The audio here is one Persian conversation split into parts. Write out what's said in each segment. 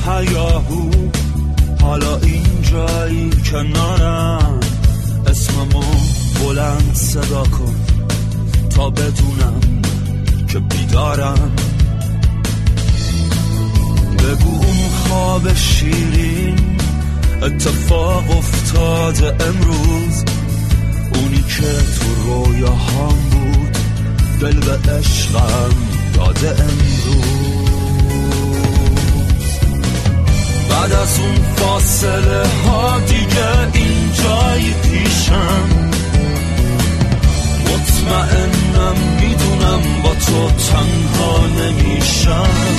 هیاهو حالا اینجایی کنارم، اسممو بلند صدا کن تا بدونم که بیدارم. بگو اون خواب شیرین اتفاق افتاده امروز، اونی که تو رویاهام بود دل به عشقم داده امروز. بعد از اون فاصله ها دیگه اینجایی پیشم، مطمئنم میدونم با تو تنها نمیشم.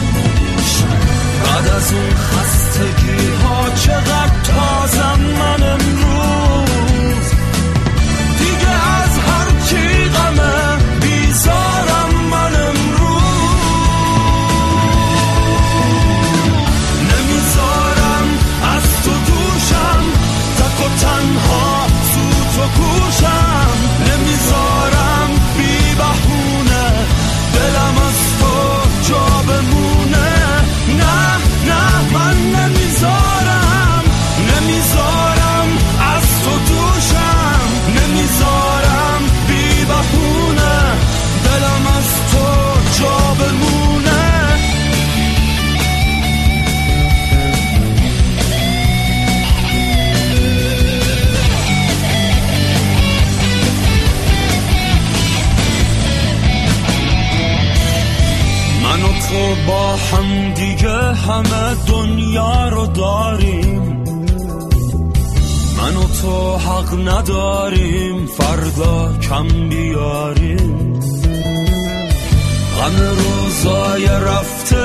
بعد از اون خستگی ها چقدر تازم من امروز، دیگه از هر کی غمه بیزارم من امروز. نمیذارم از تو دوشم، تک و تنها سوت و گوشم. نمیذارم بی بهونه دلم از تو جا بمونه. نه نه من نمیذارم، نمیذارم از تو دوشم. نمیذارم بی بهونه دلم از تو جا بمونه. من و تو با هم دیگه همه دنیا رو داریم، من و تو حق نداریم فردا کم بیاریم. غم روزای رفته